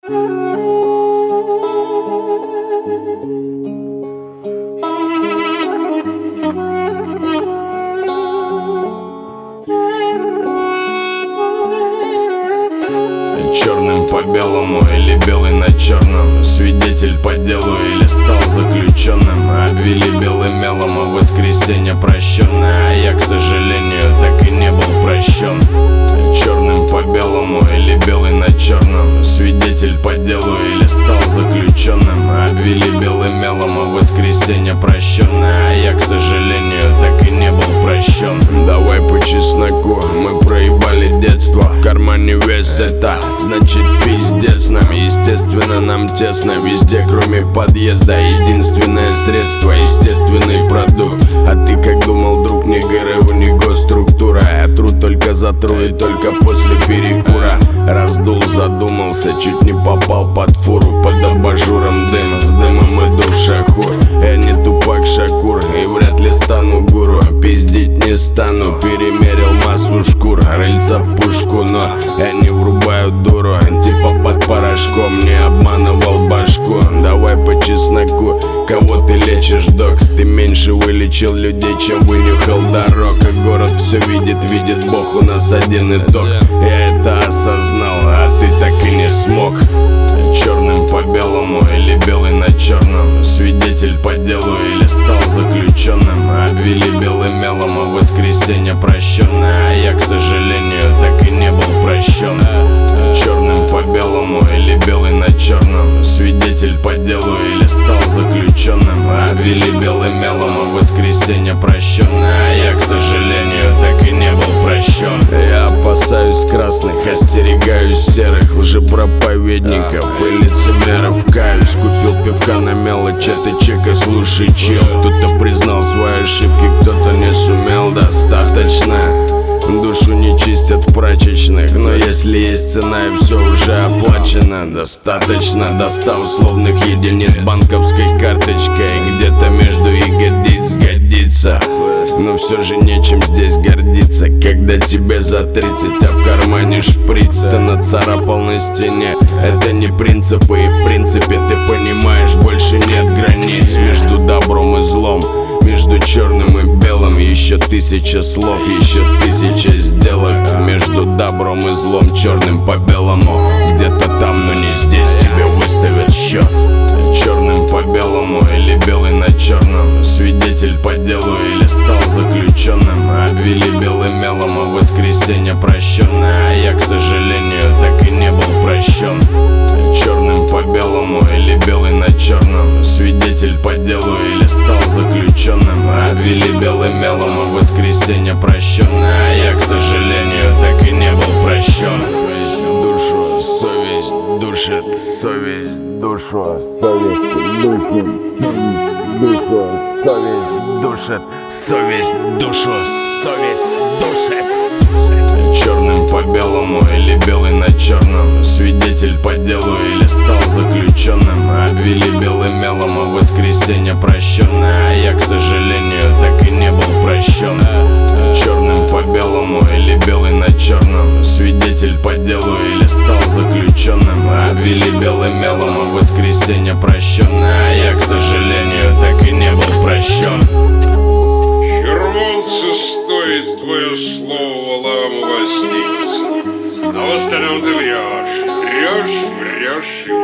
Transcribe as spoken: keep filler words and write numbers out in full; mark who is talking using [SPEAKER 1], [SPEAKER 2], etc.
[SPEAKER 1] Черным по белому или белый на черном, свидетель по делу или стал заключенным. Обвели белым мелом, а воскресенье прощенное, а я, к сожалению, так и не был прощен. Черным по белому или белый на черном, свидетель по делу или стал заключенным. Обвели белым мелом, а воскресенье прощенное, а я, к сожалению, так и не был прощен. Давай по чесноку, мы проебали детство, в кармане весь это, значит пиздец нам. Естественно, нам тесно везде, кроме подъезда. Единственное средство, естественный продукт. А ты как думал, друг, не ГРУ, не госструктура. Я тру только за тру и только после перекура. Раздул, задумался, чуть не попал под фуру. Под абажуром дым, с дымом иду в шаху. Я не Тупак Шакур и вряд ли стану гуру. Пиздить не стану, перемерил массу шкур. Рыльца в пушку, но я не врубаю дуру. Типа под порошком, не обманывал башку. Давай по чесноку, кого ты лечишь, док? Ты меньше вылечил людей, чем вынюхал дорог. А город все видит, видит Бог, у нас один итог. Я это осознал, а ты так и не смог. Черным по белому или белый на черном, свидетель по делу или стал заключенным. Обвели белым мелом, а воскресенье прощенное, а я, к сожалению, так и не был прощен. Черным по белому или белый на черном, свидетель по делу или стал заключенным. Обвели белым мелом, а воскресенье прощенное, а я, к сожалению, так и не был прощен. Я опасаюсь красных, остерегаюсь серых лжепроповедников и лицемеров. Каюсь, купил пивка на мелочь, это чека, слушай, чел. Кто-то признал свои ошибки, кто-то не сумел. Достаточно, душу не чистят в прачечных, но если есть цена и все уже оплачено, достаточно до ста условных единиц банковской карточкой. Где-то между ягодиц годится, но все же нечем здесь гордиться, когда тебе за тридцать, а в кармане шприц. Ты нацарапал на стене, это не принципы, и в принципе ты понимаешь, больше нет границ между добром и злом, между черным и белым. Еще тысяча слов, еще тысяча сделок. Между добром и злом, черным по белому. Где-то там, но не здесь, тебе выставят счет. Черным по белому или белый на черном, свидетель по делу или стал заключенным. Обвели белым мелом, а воскресенье прощенное, а я, к сожалению, так и не был прощен. Черным по белому или белый на черном, свидетель по делу или стал заключенным. Обвели белым мелом, а воскресенье прощенное, а я, к сожалению, так и не был прощен. Душу, совесть душит, совесть душу, совесть душит, душу, совесть душит, совесть душу, совесть душит. Черным по белому или белый на черном, свидетель по делу или стал заключенным. Обвели белым мелом, а воскресенье прощенное, а я, к сожалению, так и не был прощен. Черным по белому или белый на черном, свидетель по делу или стал заключенным. Обвели белым мелом, а воскресенье прощенное, а я, к сожалению, так и не был прощен.
[SPEAKER 2] Червонцу стоит твое слово ломаститься, а в остальном ты врешь, врешь, врешь и